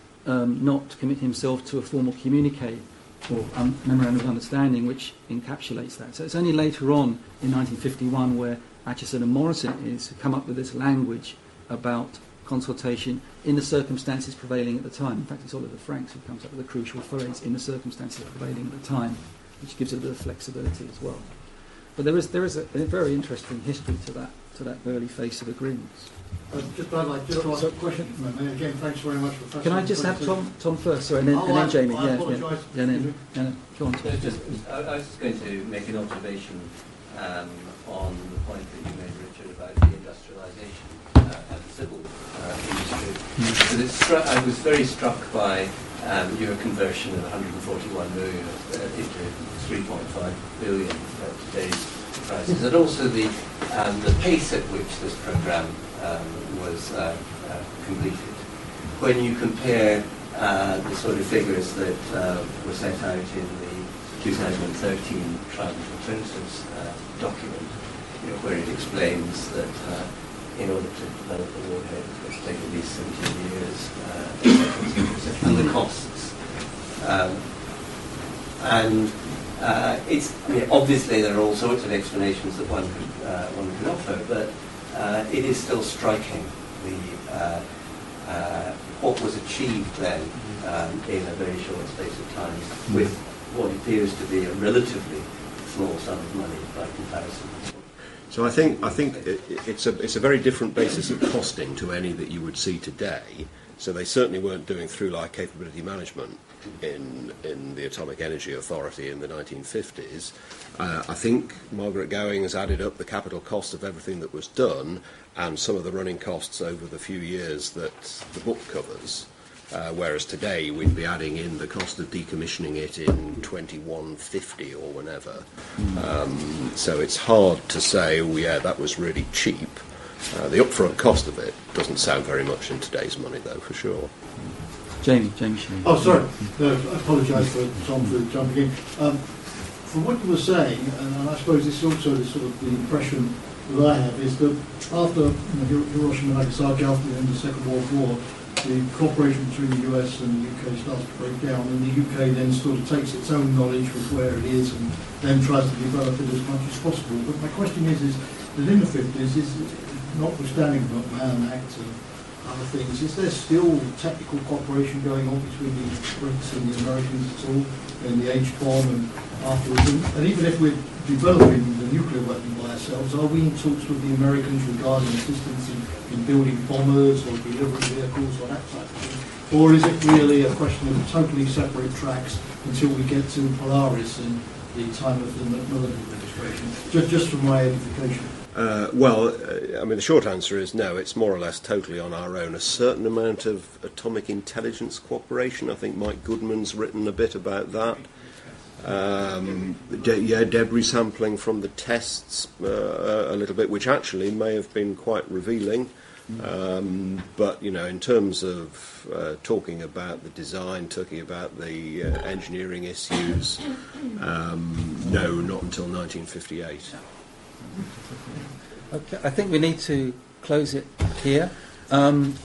um, not commit himself to a formal communique or um, memorandum of understanding which encapsulates that. So it's only later on in nineteen fifty-one where Acheson and Morrison is to come up with this language about consultation in the circumstances prevailing at the time. In fact, it's Oliver Franks who comes up with the crucial phrase, in the circumstances prevailing at the time, which gives it a bit of flexibility as well. But there is there is a, a very interesting history to that to that early phase of agreements. Uh, just, I'd like just to ask a question. Again, thanks very much for. Can I just have Tom Tom first, sorry, and then, oh, and then I, Jamie? I yeah, apologise. yeah, yeah, and then, yeah, no, go on. Tom. No, just, I, I was just going to make an observation um, on the point that you made, Richard, about the industrialisation uh, of the civil uh, industry. Mm. It struck, I was very struck by um, your conversion of one hundred forty-one million uh, into three point five billion at today's enterprises, and also the um, the pace at which this programme um, was uh, uh, completed. When you compare uh, the sort of figures that uh, were set out in the two thousand thirteen Climate Alternatives uh, document, you know, where it explains that uh, in order to develop the warhead, it's going to take at least seventeen years, uh, et cetera, et cetera, et cetera, and the costs. Um, and uh, it's I mean, obviously there are all sorts of explanations that one could uh, one could offer, but uh, it is still striking the uh, uh, what was achieved then um, in a very short space of time with what appears to be a relatively small sum of money by comparison. So I think I think it, it's a it's a very different basis of costing to any that you would see today. So they certainly weren't doing through-life capability management in in the Atomic Energy Authority in the nineteen fifties. Uh, I think Margaret Gowing has added up the capital cost of everything that was done and some of the running costs over the few years that the book covers. Uh, whereas today we'd be adding in the cost of decommissioning it in twenty-one fifty or whenever. Um, so it's hard to say, oh yeah, that was really cheap. Uh, the upfront cost of it doesn't sound very much in today's money, though, for sure. Jamie, Jamie Sheen. Oh, sorry. No, I apologise for Tom for jumping in. Um, from what you were saying, and I suppose this is also the sort of the impression that I have, is that after you know, Hiroshima and Nagasaki, after the end of the Second World War, the cooperation between the U S and the U K starts to break down, and the U K then sort of takes its own knowledge of where it is and then tries to develop it as much as possible. But my question is, is that in the fifties, is notwithstanding the McMahon Act and other things, is there still technical cooperation going on between the Brits and the Americans at all in the H bomb and afterwards? And, and even if we're developing the nuclear weapon by ourselves, are we in talks with the Americans regarding assistance in, in building bombers or delivering vehicles or that type of thing? Or is it really a question of totally separate tracks until we get to Polaris in the time of the Macmillan administration? Just, just for my edification. Uh, well, uh, I mean, the short answer is no, it's more or less totally on our own. A certain amount of atomic intelligence cooperation. I think Mike Goodman's written a bit about that. Um, de- yeah, debris sampling from the tests uh, a little bit, which actually may have been quite revealing. Um, but, you know, in terms of uh, talking about the design, talking about the uh, engineering issues, um, no, not until nineteen fifty-eight. Okay, I think we need to close it here. Um,